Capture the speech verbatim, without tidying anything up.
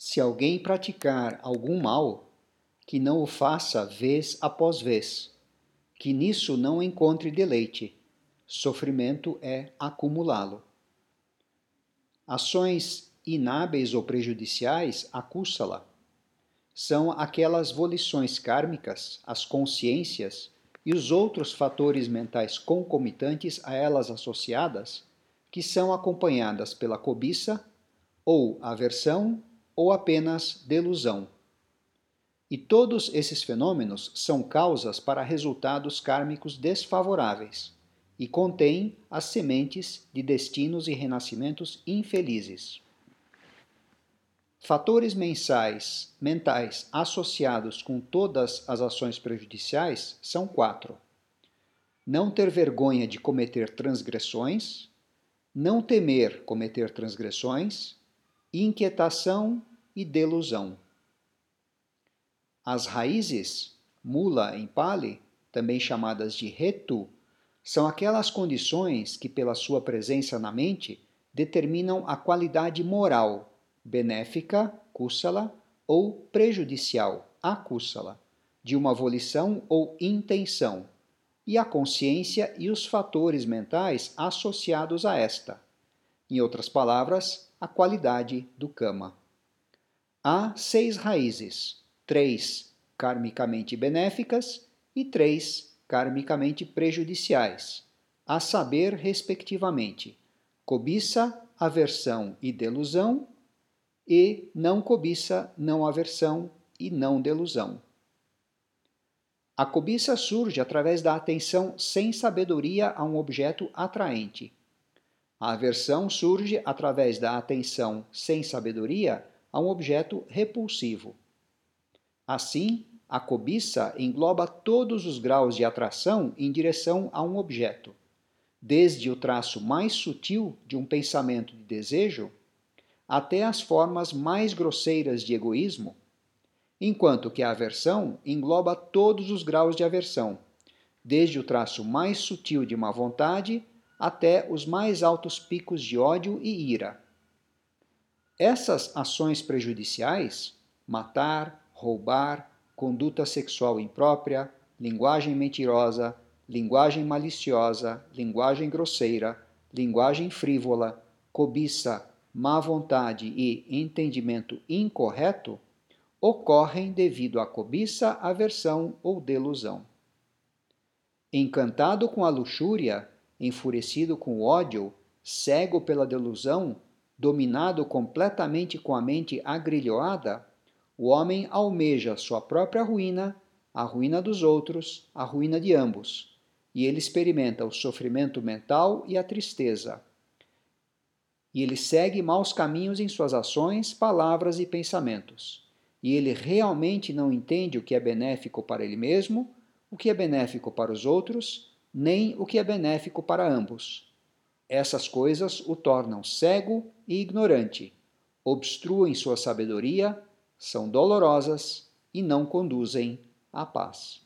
Se alguém praticar algum mal, que não o faça vez após vez, que nisso não encontre deleite. Sofrimento é acumulá-lo. Ações inábeis ou prejudiciais, acúsala. São aquelas volições kármicas, as consciências e os outros fatores mentais concomitantes a elas associadas, que são acompanhadas pela cobiça, ou aversão, ou apenas delusão. E todos esses fenômenos são causas para resultados kármicos desfavoráveis e contêm as sementes de destinos e renascimentos infelizes. Fatores mensais, mentais associados com todas as ações prejudiciais são quatro: não ter vergonha de cometer transgressões, não temer cometer transgressões, inquietação e delusão. As raízes, mula em Pali, também chamadas de hetu, são aquelas condições que, pela sua presença na mente, determinam a qualidade moral, benéfica, kusala, ou prejudicial, akusala, de uma volição ou intenção, e a consciência e os fatores mentais associados a esta. Em outras palavras, a qualidade do kama. Há seis raízes, três karmicamente benéficas e três karmicamente prejudiciais, a saber, respectivamente, cobiça, aversão e delusão, e não cobiça, não aversão e não delusão. A cobiça surge através da atenção sem sabedoria a um objeto atraente. A aversão surge através da atenção sem sabedoria a um objeto repulsivo. Assim, a cobiça engloba todos os graus de atração em direção a um objeto, desde o traço mais sutil de um pensamento de desejo até as formas mais grosseiras de egoísmo, enquanto que a aversão engloba todos os graus de aversão, desde o traço mais sutil de má vontade até os mais altos picos de ódio e ira. Essas ações prejudiciais, matar, roubar, conduta sexual imprópria, linguagem mentirosa, linguagem maliciosa, linguagem grosseira, linguagem frívola, cobiça, má vontade e entendimento incorreto, ocorrem devido à cobiça, aversão ou delusão. Encantado com a luxúria, enfurecido com o ódio, cego pela delusão, dominado completamente com a mente agrilhoada, o homem almeja sua própria ruína, a ruína dos outros, a ruína de ambos, e ele experimenta o sofrimento mental e a tristeza. E ele segue maus caminhos em suas ações, palavras e pensamentos. E ele realmente não entende o que é benéfico para ele mesmo, o que é benéfico para os outros, nem o que é benéfico para ambos. Essas coisas o tornam cego e ignorante, obstruem sua sabedoria, são dolorosas e não conduzem à paz.